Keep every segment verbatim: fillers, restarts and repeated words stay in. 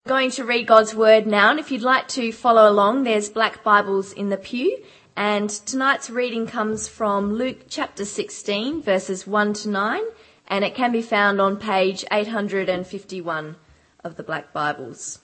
I'm going to read God's word now, and if you'd like to follow along, there's black Bibles in the pew, and tonight's reading comes from Luke chapter sixteen, verses one to nine, and it can be found on page eight hundred fifty-one of the black Bibles.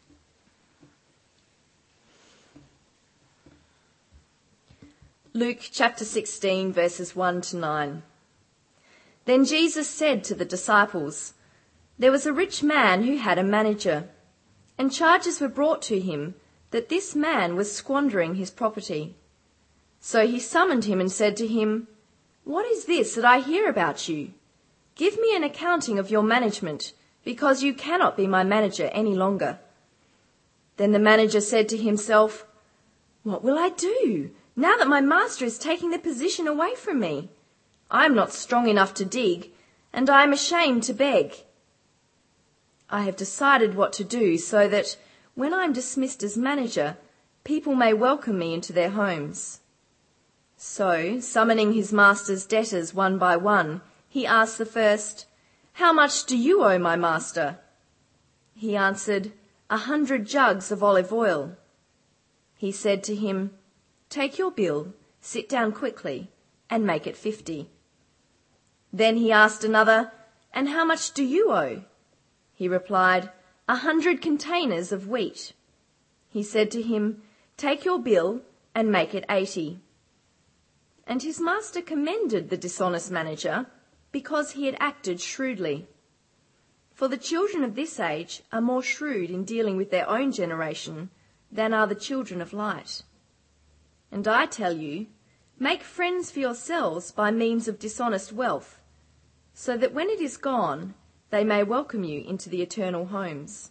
Luke chapter sixteen, verses one to nine. Then Jesus said to the disciples, "There was a rich man who had a manager, and charges were brought to him that this man was squandering his property. So he summoned him and said to him, 'What is this that I hear about you? Give me an accounting of your management, because you cannot be my manager any longer.' Then the manager said to himself, 'What will I do now that my master is taking the position away from me? I am not strong enough to dig, and I am ashamed to beg. I have decided what to do so that when I am dismissed as manager, people may welcome me into their homes.' So, summoning his master's debtors one by one, he asked the first, 'How much do you owe my master?' He answered, 'A hundred jugs of olive oil.' He said to him, 'Take your bill, sit down quickly, and make it fifty.' Then he asked another, 'And how much do you owe?' He replied, 'A hundred containers of wheat.' He said to him, 'Take your bill and make it eighty.' And his master commended the dishonest manager because he had acted shrewdly. For the children of this age are more shrewd in dealing with their own generation than are the children of light. And I tell you, make friends for yourselves by means of dishonest wealth, so that when it is gone, they may welcome you into the eternal homes."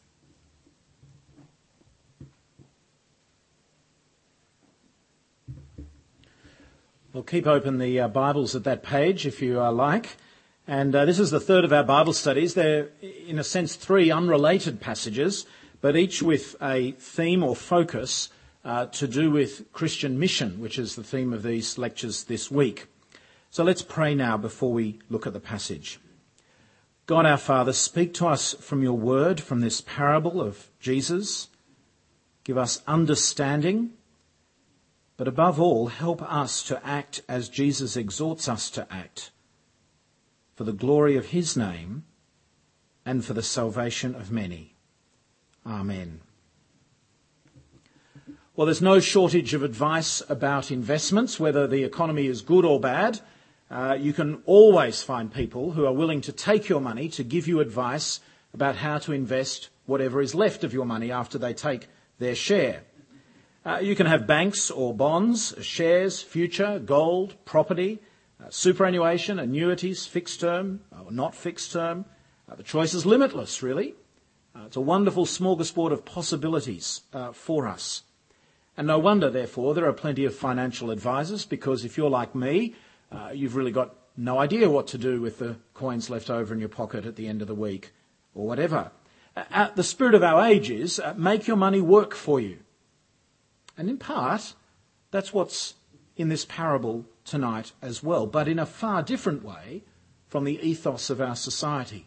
Well, keep open the uh, Bibles at that page if you uh, like. And uh, this is the third of our Bible studies. They're, in a sense, three unrelated passages, but each with a theme or focus uh, to do with Christian mission, which is the theme of these lectures this week. So let's pray now before we look at the passage. God our Father, speak to us from your word, from this parable of Jesus. Give us understanding, but above all, help us to act as Jesus exhorts us to act, for the glory of his name and for the salvation of many. Amen. Well, there's no shortage of advice about investments, whether the economy is good or bad. Uh, you can always find people who are willing to take your money to give you advice about how to invest whatever is left of your money after they take their share. Uh, you can have banks or bonds, shares, future, gold, property, uh, superannuation, annuities, fixed term or not fixed term. Uh, the choice is limitless, really. Uh, it's a wonderful smorgasbord of possibilities uh, for us. And no wonder, therefore, there are plenty of financial advisors, because if you're like me, Uh, you've really got no idea what to do with the coins left over in your pocket at the end of the week or whatever. Uh, the spirit of our age is uh, make your money work for you. And in part, that's what's in this parable tonight as well, but in a far different way from the ethos of our society.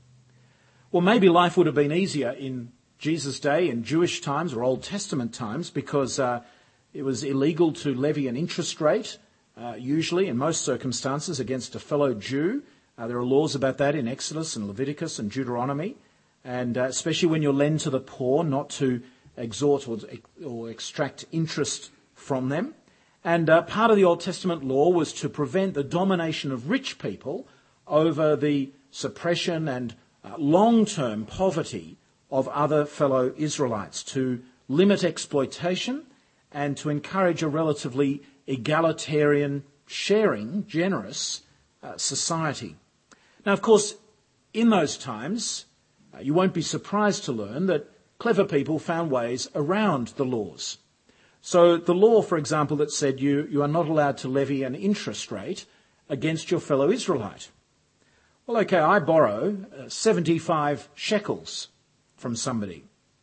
Well, maybe life would have been easier in Jesus' day, in Jewish times or Old Testament times, because uh, it was illegal to levy an interest rate, Uh, usually, in most circumstances, against a fellow Jew. Uh, there are laws about that in Exodus and Leviticus and Deuteronomy, and uh, especially when you lend to the poor, not to exhort or, or extract interest from them. And uh, part of the Old Testament law was to prevent the domination of rich people over the suppression and uh, long-term poverty of other fellow Israelites, to limit exploitation and to encourage a relatively egalitarian, sharing, generous uh, society. Now, of course, in those times, uh, you won't be surprised to learn that clever people found ways around the laws. So the law, for example, that said you, you are not allowed to levy an interest rate against your fellow Israelite. Well, okay, I borrow uh, seventy-five shekels from somebody.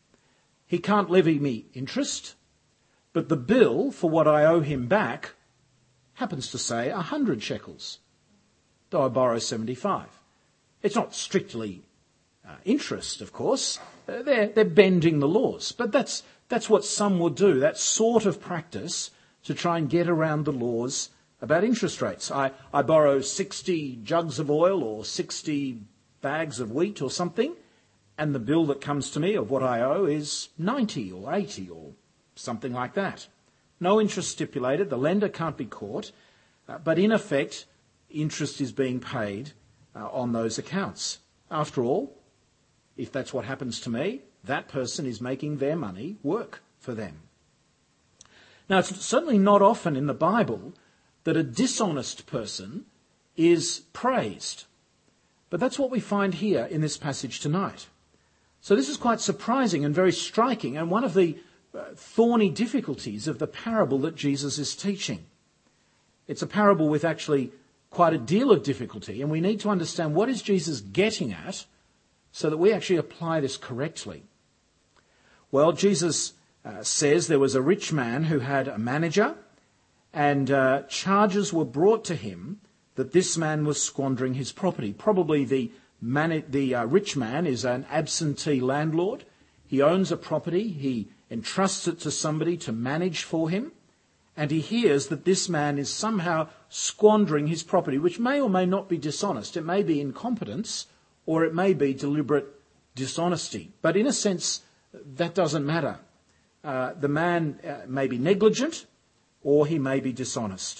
He can't levy me interest, but the bill for what I owe him back happens to say one hundred shekels, though I borrow seventy-five. It's not strictly uh, interest, of course. Uh, they're, they're bending the laws. But that's, that's what some would do, that sort of practice to try and get around the laws about interest rates. I, I borrow sixty jugs of oil or sixty bags of wheat or something, and the bill that comes to me of what I owe is ninety or eighty or something like that. No interest stipulated, the lender can't be caught, uh, but in effect, interest is being paid uh, on those accounts. After all, if that's what happens to me, that person is making their money work for them. Now, it's certainly not often in the Bible that a dishonest person is praised. But that's what we find here in this passage tonight. So this is quite surprising and very striking, and one of the uh, thorny difficulties of the parable that Jesus is teaching. It's a parable with actually quite a deal of difficulty, and we need to understand what is Jesus getting at so that we actually apply this correctly. Well, Jesus uh, says there was a rich man who had a manager, and uh, charges were brought to him that this man was squandering his property. Probably the, man, the uh, rich man is an absentee landlord. He owns a property, he entrusts it to somebody to manage for him, and he hears that this man is somehow squandering his property, which may or may not be dishonest. It may be incompetence, or it may be deliberate dishonesty. But in a sense, that doesn't matter. Uh, the man uh, may be negligent, or he may be dishonest.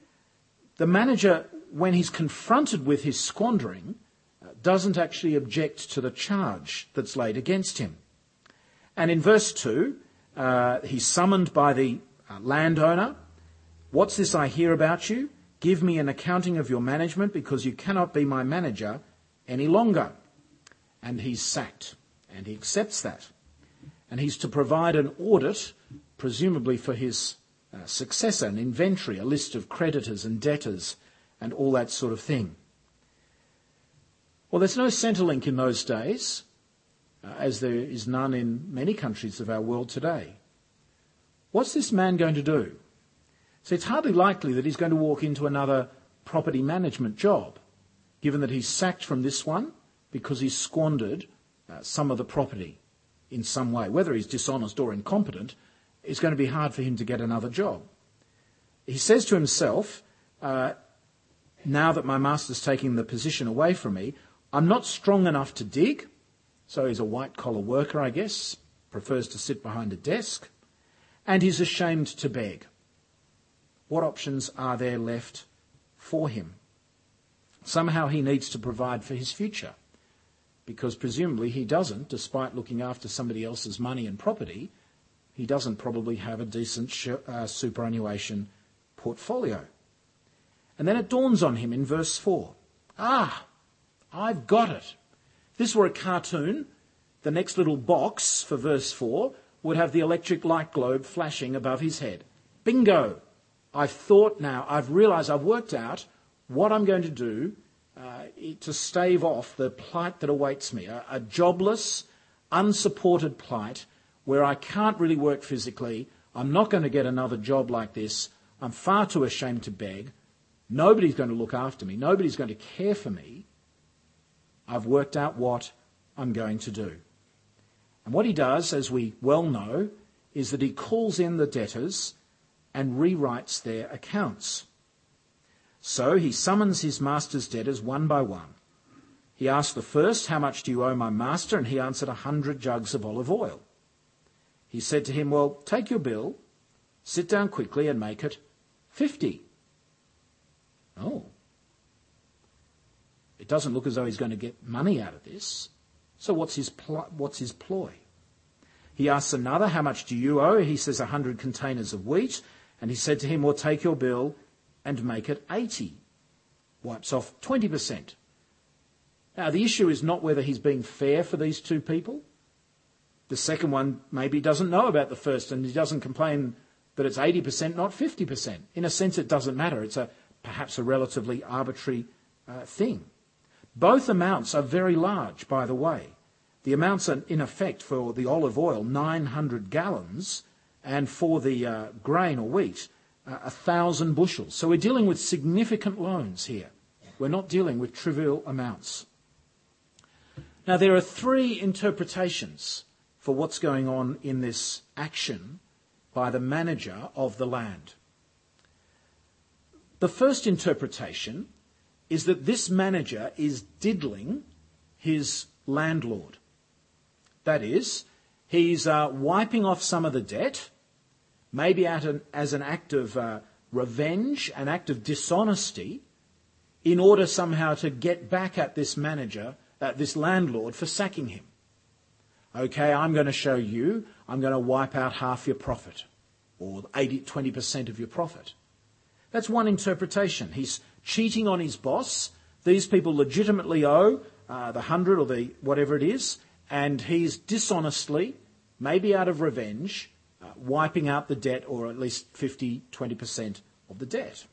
The manager, when he's confronted with his squandering, uh, doesn't actually object to the charge that's laid against him. And in verse two, uh, he's summoned by the uh, landowner. What's this I hear about you? Give me an accounting of your management, because you cannot be my manager any longer. And he's sacked, and he accepts that. And he's to provide an audit, presumably for his uh, successor, an inventory, a list of creditors and debtors and all that sort of thing. Well, there's no Centrelink in those days, uh, as there is none in many countries of our world today. What's this man going to do? So it's hardly likely that he's going to walk into another property management job, given that he's sacked from this one because he's squandered uh, some of the property in some way. Whether he's dishonest or incompetent, it's going to be hard for him to get another job. He says to himself, uh, now that my master's taking the position away from me, I'm not strong enough to dig. So he's a white-collar worker, I guess, prefers to sit behind a desk, and he's ashamed to beg. What options are there left for him? Somehow he needs to provide for his future, because presumably he doesn't, despite looking after somebody else's money and property, he doesn't probably have a decent sh- uh, superannuation portfolio. And then it dawns on him in verse four. Ah, I've got it. If this were a cartoon, the next little box for verse four would have the electric light globe flashing above his head. Bingo! I've thought now, I've realised, I've worked out what I'm going to do uh, to stave off the plight that awaits me, a, a jobless, unsupported plight where I can't really work physically. I'm not going to get another job like this. I'm far too ashamed to beg. Nobody's going to look after me. Nobody's going to care for me. I've worked out what I'm going to do. And what he does, as we well know, is that he calls in the debtors and rewrites their accounts. So he summons his master's debtors one by one. He asked the first, how much do you owe my master? And he answered, a hundred jugs of olive oil. He said to him, well, take your bill, sit down quickly and make it fifty. Oh. It doesn't look as though he's going to get money out of this. So what's his pl- what's his ploy? He asks another, how much do you owe? He says, a hundred containers of wheat. And he said to him, well, take your bill and make it eighty. Wipes off twenty percent. Now, the issue is not whether he's being fair for these two people. The second one maybe doesn't know about the first, and he doesn't complain that it's eighty percent, not fifty percent. In a sense, it doesn't matter. It's a perhaps a relatively arbitrary uh, thing. Both amounts are very large, by the way. The amounts are, in effect, for the olive oil, nine hundred gallons, and for the uh, grain or wheat, uh, one thousand bushels. So we're dealing with significant loans here. We're not dealing with trivial amounts. Now, there are three interpretations for what's going on in this action by the manager of the land. The first interpretation is that this manager is diddling his landlord. That is, he's uh, wiping off some of the debt, maybe at an, as an act of uh, revenge, an act of dishonesty, in order somehow to get back at this manager, uh, this landlord, for sacking him. Okay, I'm going to show you, I'm going to wipe out half your profit, or eighty, twenty percent of your profit. That's one interpretation. He's cheating on his boss. These people legitimately owe uh, the hundred or the whatever it is, and he's dishonestly, maybe out of revenge, uh, wiping out the debt, or at least fifty, twenty percent of the debt.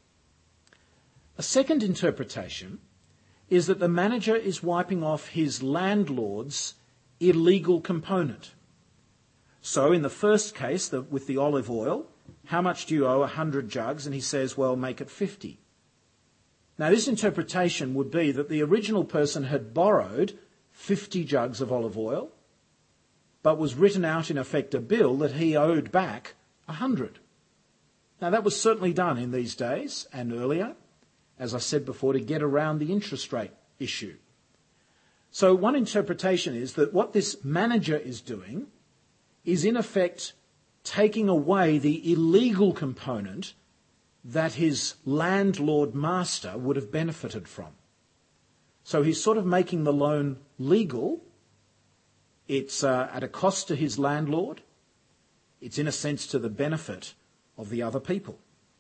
A second interpretation is that the manager is wiping off his landlord's illegal component. So in the first case, the, with the olive oil, how much do you owe? one hundred jugs. And he says, well, make it fifty. Now, this interpretation would be that the original person had borrowed fifty jugs of olive oil, but was written out in effect a bill that he owed back one hundred. Now, that was certainly done in these days and earlier, as I said before, to get around the interest rate issue. So one interpretation is that what this manager is doing is in effect taking away the illegal component that his landlord master would have benefited from. So he's sort of making the loan legal. It's uh, at a cost to his landlord. It's in a sense to the benefit of the other people.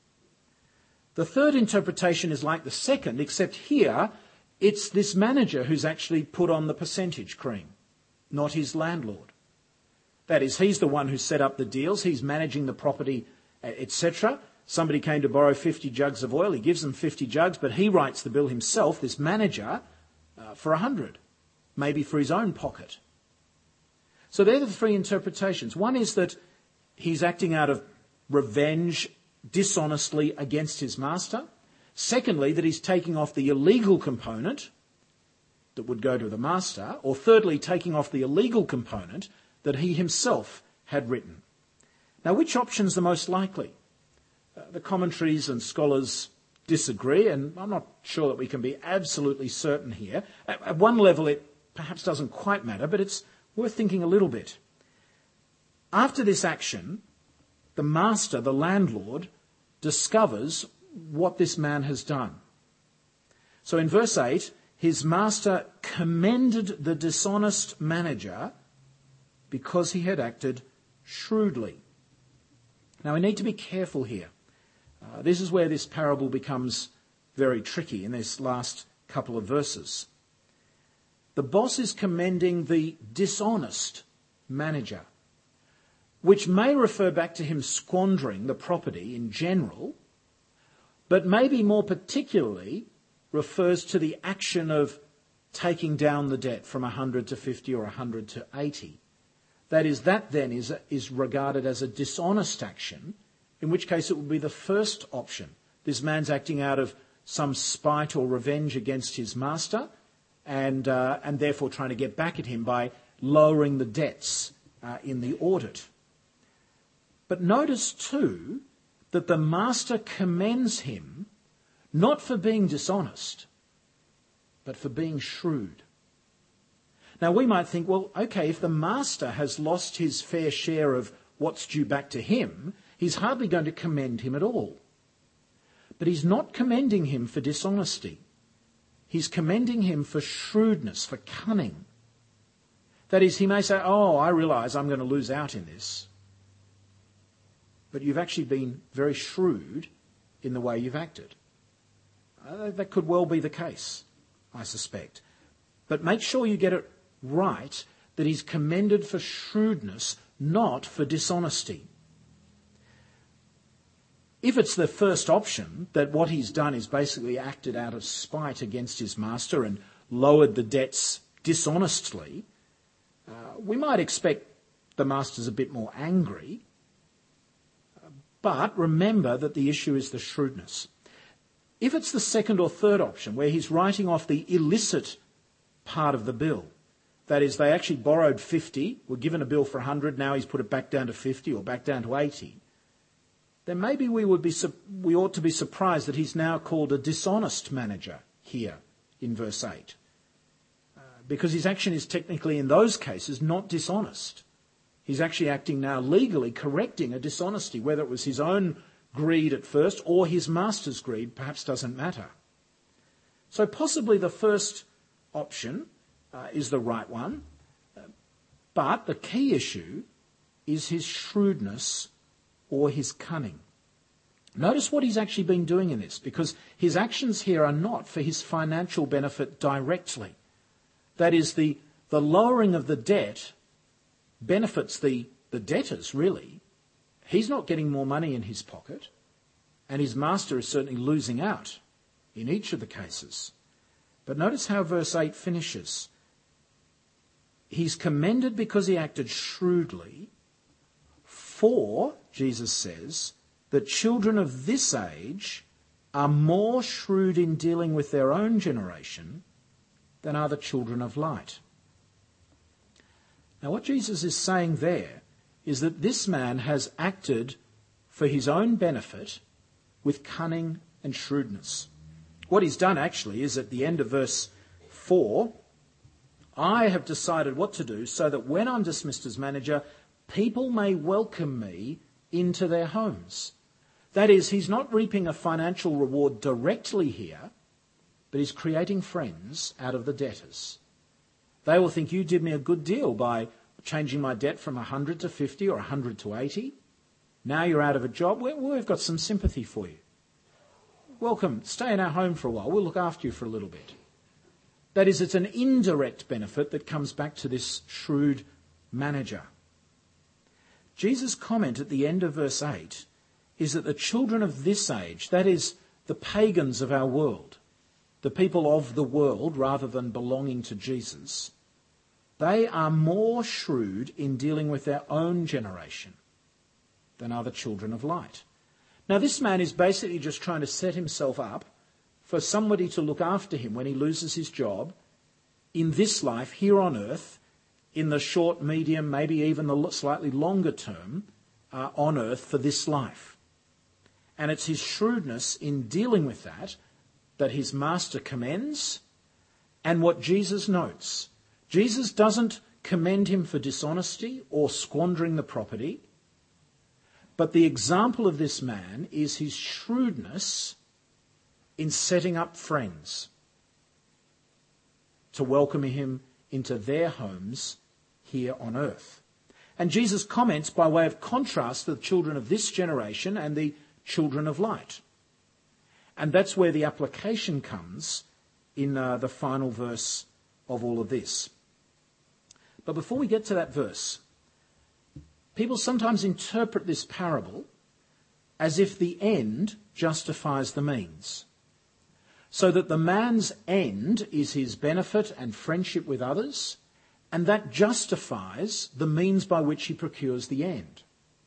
The third interpretation is like the second, except here it's this manager who's actually put on the percentage cream, not his landlord. That is, he's the one who set up the deals, he's managing the property, et cetera. Somebody came to borrow fifty jugs of oil, he gives them fifty jugs, but he writes the bill himself, this manager, uh, for one hundred, maybe for his own pocket. So they're the three interpretations. One is that he's acting out of revenge, dishonestly against his master. Secondly, that he's taking off the illegal component that would go to the master. Or thirdly, taking off the illegal component that he himself had written. Now, which option's the most likely? Uh, the commentaries and scholars disagree, and I'm not sure that we can be absolutely certain here. At, at one level, it perhaps doesn't quite matter, but it's worth thinking a little bit. After this action, the master, the landlord, discovers what this man has done. So in verse eight, his master commended the dishonest manager because he had acted shrewdly. Now we need to be careful here. Uh, this is where this parable becomes very tricky in this last couple of verses. The boss is commending the dishonest manager, which may refer back to him squandering the property in general, but maybe more particularly refers to the action of taking down the debt from one hundred to fifty or one hundred to eighty. That is, that then is, is regarded as a dishonest action, in which case it would be the first option. This man's acting out of some spite or revenge against his master, and, uh, and therefore trying to get back at him by lowering the debts uh, in the audit. But notice too that the master commends him not for being dishonest, but for being shrewd. Now we might think, well, okay, if the master has lost his fair share of what's due back to him, he's hardly going to commend him at all. But he's not commending him for dishonesty. He's commending him for shrewdness, for cunning. That is, he may say, oh, I realise I'm going to lose out in this. But you've actually been very shrewd in the way you've acted. Uh, that could well be the case, I suspect. But make sure you get it right, that he's commended for shrewdness, not for dishonesty. If it's the first option, that what he's done is basically acted out of spite against his master and lowered the debts dishonestly, uh, we might expect the master's a bit more angry. But remember that the issue is the shrewdness. If it's the second or third option, where he's writing off the illicit part of the bill, That is, they actually borrowed fifty, were given a bill for one hundred, now he's put it back down to fifty or back down to eighty, then maybe we would be we ought to be surprised that he's now called a dishonest manager here in verse eight. Uh, because his action is technically in those cases not dishonest. He's actually acting now legally, correcting a dishonesty, whether it was his own greed at first or his master's greed, perhaps doesn't matter. So possibly the first option uh, is the right one, uh, but the key issue is his shrewdness or his cunning. Notice what he's actually been doing in this, because his actions here are not for his financial benefit directly. That is, the, the lowering of the debt benefits the, the debtors, really. He's not getting more money in his pocket, and his master is certainly losing out in each of the cases. But notice how verse eight finishes. He's commended because he acted shrewdly, for, Jesus says, that children of this age are more shrewd in dealing with their own generation than are the children of light. Now what Jesus is saying there is that this man has acted for his own benefit with cunning and shrewdness. What he's done actually is at the end of verse four, I have decided what to do so that when I'm dismissed as manager, people may welcome me into their homes. That is, he's not reaping a financial reward directly here, but he's creating friends out of the debtors. They will think you did me a good deal by changing my debt from one hundred to fifty or one hundred to eighty. Now you're out of a job. We've got some sympathy for you. Welcome. Stay in our home for a while. We'll look after you for a little bit. That is, it's an indirect benefit that comes back to this shrewd manager. Jesus' comment at the end of verse eight is that the children of this age, that is, the pagans of our world, the people of the world rather than belonging to Jesus, they are more shrewd in dealing with their own generation than are the children of light. Now, this man is basically just trying to set himself up for somebody to look after him when he loses his job in this life, here on earth, in the short, medium, maybe even the slightly longer term uh, on earth for this life. And it's his shrewdness in dealing with that that his master commends, and what Jesus notes. Jesus doesn't commend him for dishonesty or squandering the property, but the example of this man is his shrewdness in setting up friends to welcome him into their homes here on earth. And Jesus comments by way of contrast to the children of this generation and the children of light. And that's where the application comes in uh, the final verse of all of this. But before we get to that verse, people sometimes interpret this parable as if the end justifies the means. So that the man's end is his benefit and friendship with others, and that justifies the means by which he procures the end.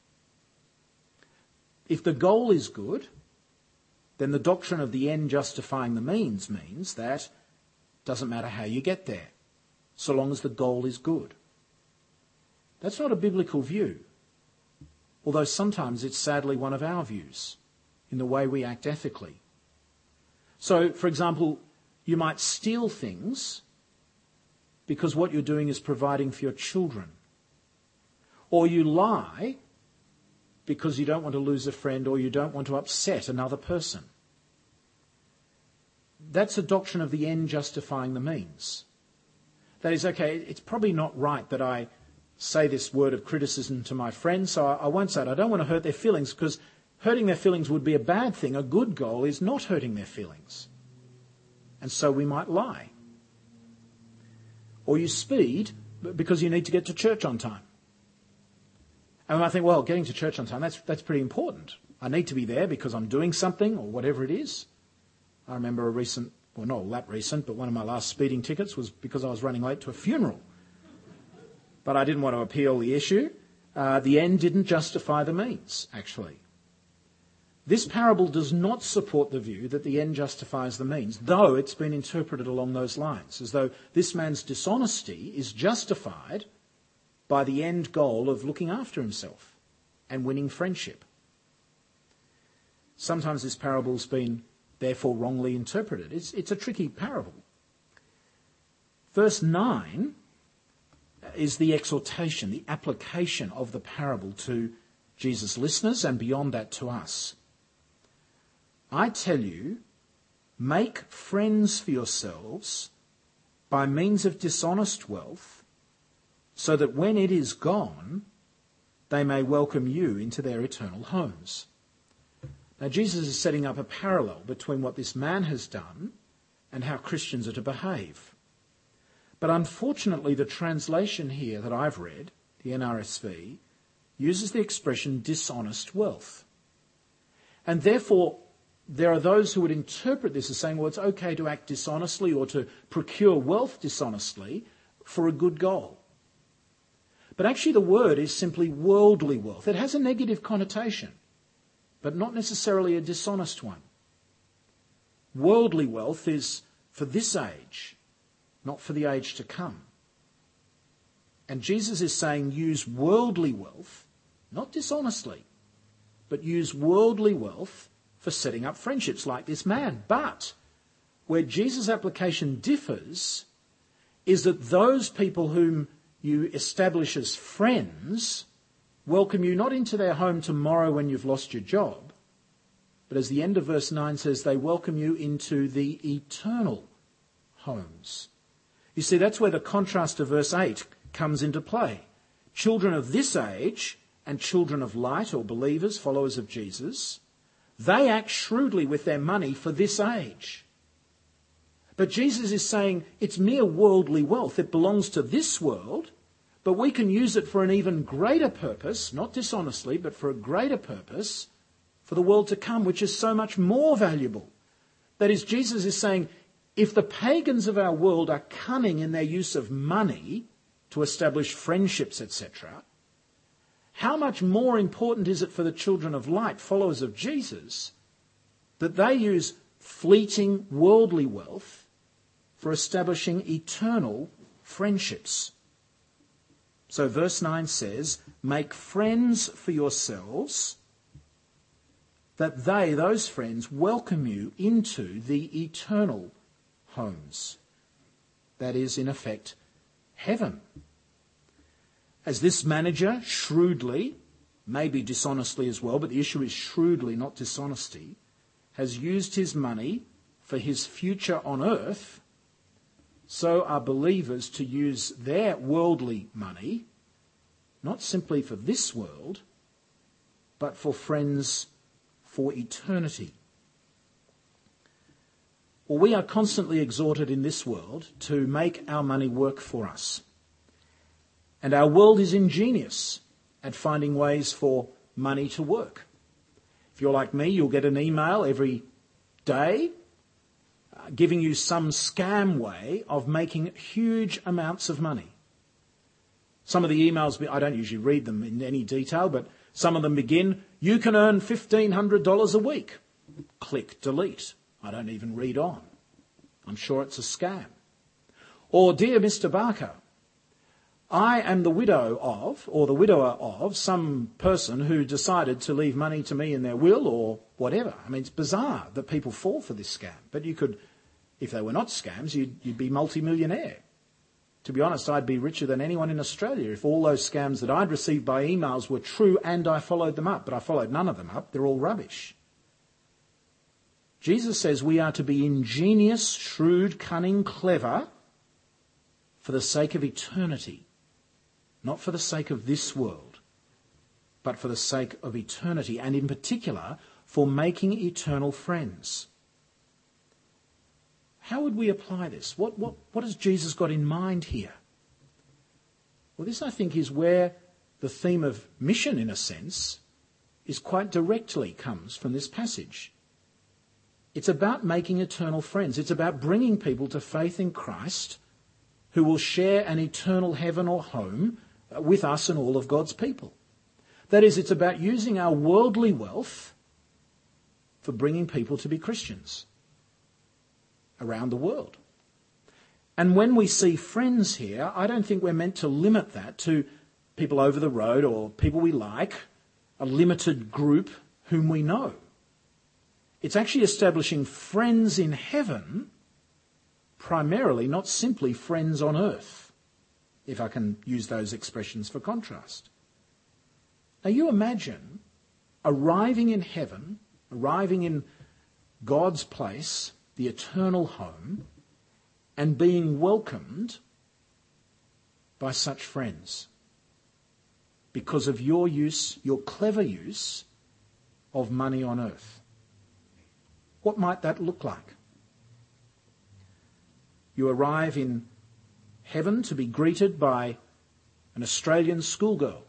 If the goal is good, then the doctrine of the end justifying the means means that it doesn't matter how you get there, so long as the goal is good. That's not a biblical view, although sometimes it's sadly one of our views in the way we act ethically. So, for example, you might steal things because what you're doing is providing for your children. Or you lie because you don't want to lose a friend or you don't want to upset another person. That's a doctrine of the end justifying the means. That is, okay, it's probably not right that I say this word of criticism to my friends, so I won't say it. I don't want to hurt their feelings, because hurting their feelings would be a bad thing. A good goal is not hurting their feelings. And so we might lie. Or you speed because you need to get to church on time. And I think, well, getting to church on time, that's, that's pretty important. I need to be there because I'm doing something or whatever it is. I remember a recent, well, not all that recent, but one of my last speeding tickets was because I was running late to a funeral. But I didn't want to appeal the issue. Uh, the end didn't justify the means, actually. This parable does not support the view that the end justifies the means, though it's been interpreted along those lines, as though this man's dishonesty is justified by the end goal of looking after himself and winning friendship. Sometimes this parable's been therefore wrongly interpreted. It's, it's a tricky parable. Verse nine is the exhortation, the application of the parable to Jesus' listeners and beyond that to us. I tell you, make friends for yourselves by means of dishonest wealth, so that when it is gone, they may welcome you into their eternal homes. Now, Jesus is setting up a parallel between what this man has done and how Christians are to behave. But unfortunately, the translation here that I've read, the N R S V, uses the expression dishonest wealth. And therefore, there are those who would interpret this as saying, well, it's okay to act dishonestly or to procure wealth dishonestly for a good goal. But actually the word is simply worldly wealth. It has a negative connotation, but not necessarily a dishonest one. Worldly wealth is for this age, not for the age to come. And Jesus is saying use worldly wealth, not dishonestly, but use worldly wealth for setting up friendships like this man. But where Jesus' application differs is that those people whom you establish as friends welcome you not into their home tomorrow when you've lost your job, but as the end of verse nine says, they welcome you into the eternal homes. You see, that's where the contrast to verse eight comes into play. Children of this age and children of light, or believers, followers of Jesus, they act shrewdly with their money for this age. But Jesus is saying it's mere worldly wealth. It belongs to this world, but we can use it for an even greater purpose, not dishonestly, but for a greater purpose for the world to come, which is so much more valuable. That is, Jesus is saying, if the pagans of our world are cunning in their use of money to establish friendships, et cetera, how much more important is it for the children of light, followers of Jesus, that they use fleeting worldly wealth for establishing eternal friendships? So verse nine says, make friends for yourselves, that they, those friends, welcome you into the eternal homes. That is, in effect, heaven. As this manager shrewdly, maybe dishonestly as well, but the issue is shrewdly, not dishonesty, has used his money for his future on earth, so are believers to use their worldly money, not simply for this world, but for friends for eternity. Well, we are constantly exhorted in this world to make our money work for us. And our world is ingenious at finding ways for money to work. If you're like me, you'll get an email every day uh, giving you some scam way of making huge amounts of money. Some of the emails, I don't usually read them in any detail, but some of them begin, you can earn fifteen hundred dollars a week. Click delete. I don't even read on. I'm sure it's a scam. Or, dear Mister Barker, I am the widow of, or the widower of, some person who decided to leave money to me in their will or whatever. I mean, it's bizarre that people fall for this scam. But you could, if they were not scams, you'd, you'd be multi-millionaire. To be honest, I'd be richer than anyone in Australia if all those scams that I'd received by emails were true and I followed them up. But I followed none of them up. They're all rubbish. Jesus says we are to be ingenious, shrewd, cunning, clever for the sake of eternity. Not for the sake of this world, but for the sake of eternity, and in particular, for making eternal friends. How would we apply this? What, what, what has Jesus got in mind here? Well, this, I think, is where the theme of mission, in a sense, is quite directly comes from this passage. It's about making eternal friends. It's about bringing people to faith in Christ who will share an eternal heaven or home with us and all of God's people. That is, it's about using our worldly wealth for bringing people to be Christians around the world. And when we see friends here, I don't think we're meant to limit that to people over the road or people we like, a limited group whom we know. It's actually establishing friends in heaven, primarily, not simply friends on earth, if I can use those expressions for contrast. Now you imagine arriving in heaven, arriving in God's place, the eternal home, and being welcomed by such friends because of your use, your clever use of money on earth. What might that look like? You arrive in heaven to be greeted by an Australian schoolgirl.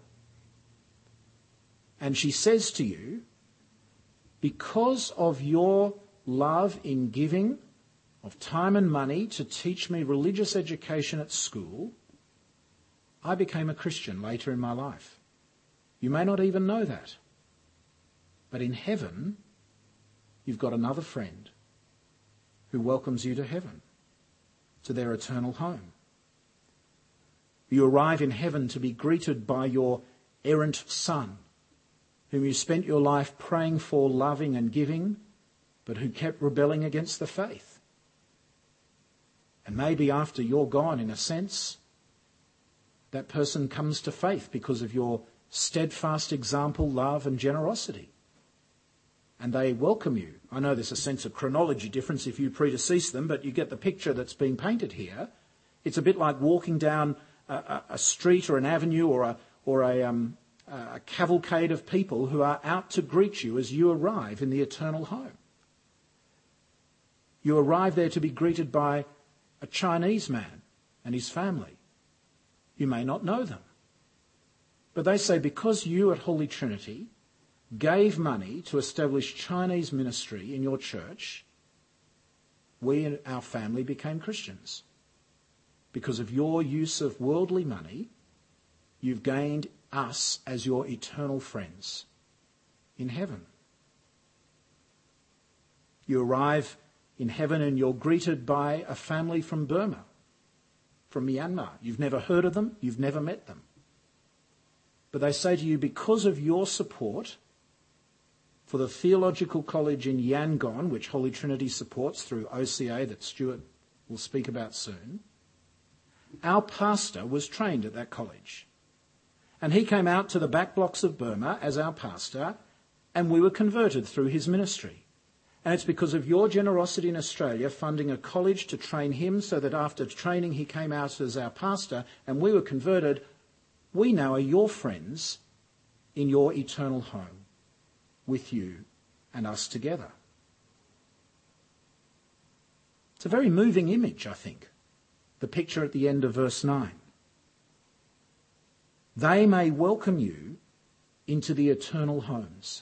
And she says to you, because of your love in giving of time and money to teach me religious education at school, I became a Christian later in my life. You may not even know that. But in heaven, you've got another friend who welcomes you to heaven, to their eternal home. You arrive in heaven to be greeted by your errant son, whom you spent your life praying for, loving and giving, but who kept rebelling against the faith. And maybe after you're gone, in a sense, that person comes to faith because of your steadfast example, love and generosity. And they welcome you. I know there's a sense of chronology difference if you predecease them, but you get the picture that's being painted here. It's a bit like walking down a, a, a street or an avenue or a, or a, um, a cavalcade of people who are out to greet you as you arrive in the eternal home. You arrive there to be greeted by a Chinese man and his family. You may not know them. But they say because you at Holy Trinity gave money to establish Chinese ministry in your church, we and our family became Christians. Because of your use of worldly money, you've gained us as your eternal friends in heaven. You arrive in heaven and you're greeted by a family from Burma, from Myanmar. You've never heard of them, you've never met them. But they say to you, because of your support for the Theological College in Yangon, which Holy Trinity supports through O C A that Stuart will speak about soon, our pastor was trained at that college. And he came out to the back blocks of Burma as our pastor, and we were converted through his ministry. And it's because of your generosity in Australia funding a college to train him so that after training he came out as our pastor and we were converted. We now are your friends in your eternal home with you and us together. It's a very moving image, I think, the picture at the end of verse nine. They may welcome you into the eternal homes.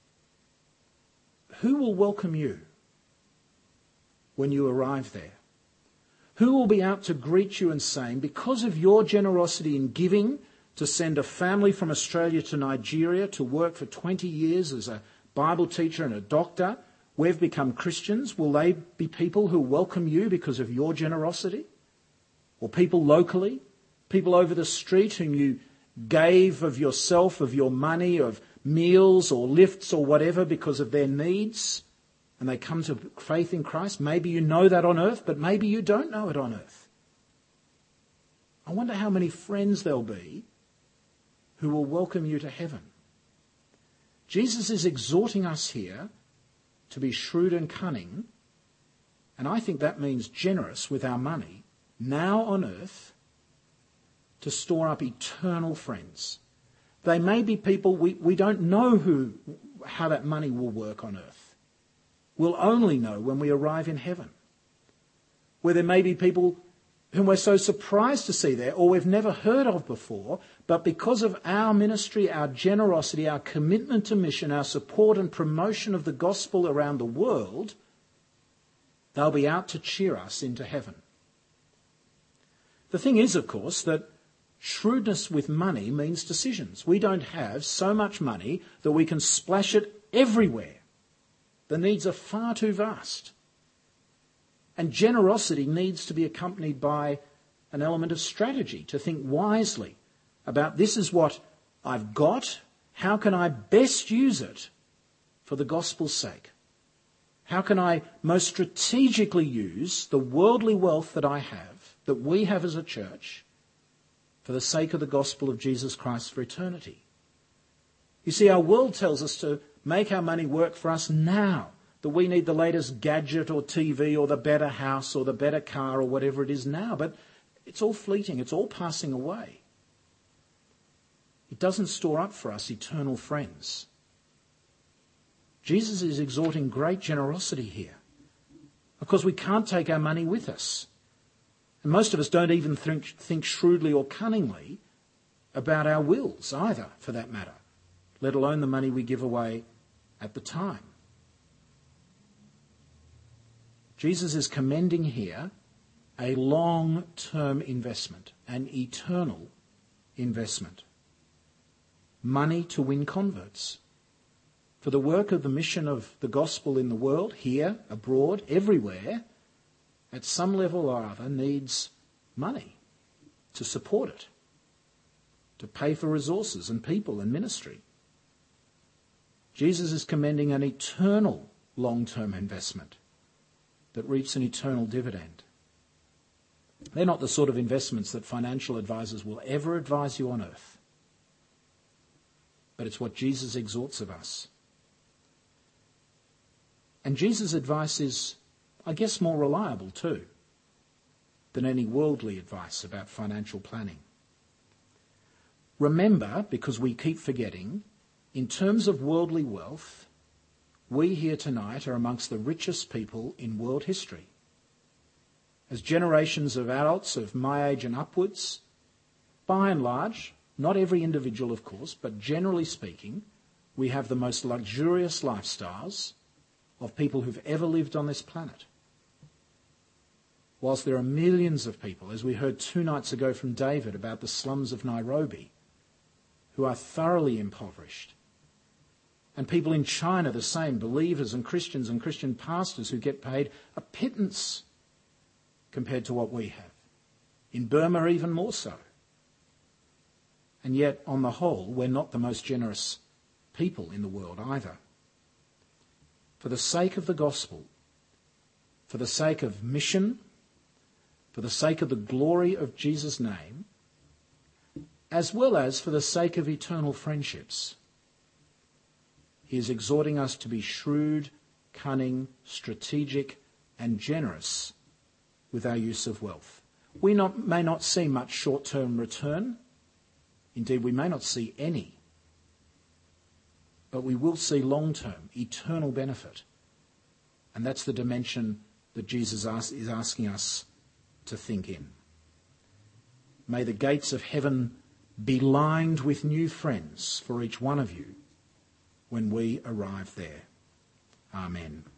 Who will welcome you when you arrive there? Who will be out to greet you and saying, because of your generosity in giving to send a family from Australia to Nigeria to work for twenty years as a Bible teacher and a doctor, we've become Christians? Will they be people who welcome you because of your generosity? Or people locally, people over the street whom you gave of yourself, of your money, of meals or lifts or whatever because of their needs, and they come to faith in Christ? Maybe you know that on earth, but maybe you don't know it on earth. I wonder how many friends there'll be who will welcome you to heaven. Jesus is exhorting us here to be shrewd and cunning, and I think that means generous with our money, now on earth, to store up eternal friends. They may be people we, we don't know who, how that money will work on earth. We'll only know when we arrive in heaven, where there may be people whom we're so surprised to see there or we've never heard of before, but because of our ministry, our generosity, our commitment to mission, our support and promotion of the gospel around the world, they'll be out to cheer us into heaven. The thing is, of course, that shrewdness with money means decisions. We don't have so much money that we can splash it everywhere. The needs are far too vast. And generosity needs to be accompanied by an element of strategy, to think wisely about this is what I've got, how can I best use it for the gospel's sake? How can I most strategically use the worldly wealth that I have, that we have as a church, for the sake of the gospel of Jesus Christ for eternity? You see, our world tells us to make our money work for us now, that we need the latest gadget or T V or the better house or the better car or whatever it is now. But it's all fleeting. It's all passing away. It doesn't store up for us eternal friends. Jesus is exhorting great generosity here. Of course, we can't take our money with us. And most of us don't even think, think shrewdly or cunningly about our wills either, for that matter, let alone the money we give away at the time. Jesus is commending here a long-term investment, an eternal investment. Money to win converts. For the work of the mission of the gospel in the world, here, abroad, everywhere, at some level or other, needs money to support it, to pay for resources and people and ministry. Jesus is commending an eternal long-term investment that reaps an eternal dividend. They're not the sort of investments that financial advisors will ever advise you on earth. But it's what Jesus exhorts of us. And Jesus' advice is, I guess, more reliable too than any worldly advice about financial planning. Remember, because we keep forgetting, in terms of worldly wealth, we here tonight are amongst the richest people in world history. As generations of adults of my age and upwards, by and large, not every individual of course, but generally speaking, we have the most luxurious lifestyles of people who've ever lived on this planet. Whilst there are millions of people, as we heard two nights ago from David about the slums of Nairobi, who are thoroughly impoverished, and people in China the same, believers and Christians and Christian pastors who get paid a pittance compared to what we have. In Burma even more so. And yet, on the whole, we're not the most generous people in the world either. For the sake of the gospel, for the sake of mission, for the sake of the glory of Jesus' name, as well as for the sake of eternal friendships, he is exhorting us to be shrewd, cunning, strategic, and generous with our use of wealth. We not, may not see much short-term return. Indeed, we may not see any. But we will see long-term, eternal benefit. And that's the dimension that Jesus ask, is asking us to think in. May the gates of heaven be lined with new friends for each one of you when we arrive there. Amen.